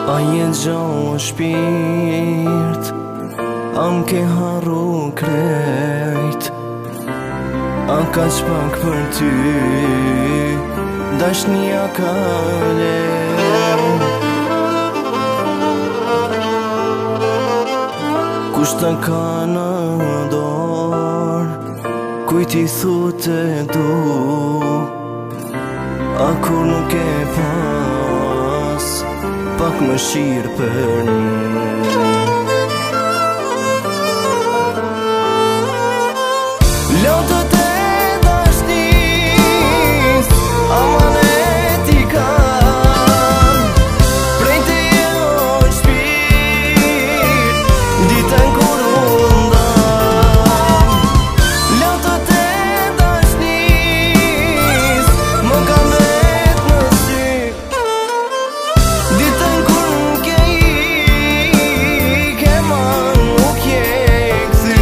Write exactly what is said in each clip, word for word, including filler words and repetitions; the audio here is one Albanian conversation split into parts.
A je gjallë shpirt, a m'ke harru krejt. A ka qpak për ty, dashnia ka lejt. Kush të ka në dorë, kujt i thute du, a kur nuk e pas, pak më shirë për një. Lotët e dashnis, amanet i kanë, prej të jo shpirt, ditën kur undan. Lotët e dashnis, më kam vet në sy, ditën kur nuk e i ke ma nuk je këthy.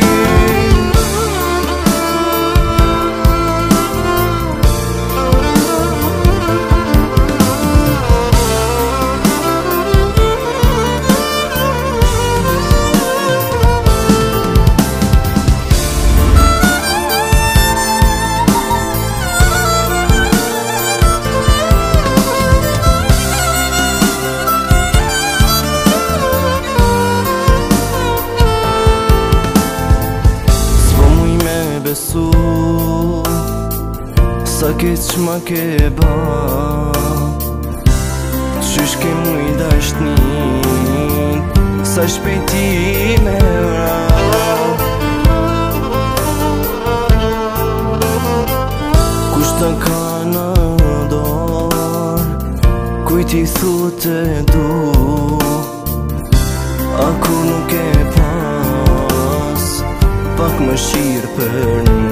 Sa ke qma ke ba, qysh ke muj dashnin, sa shpejti me ra. Kush të ka në dorë, kujt i thute du, a kur nuk e pas, pak më shirë për një.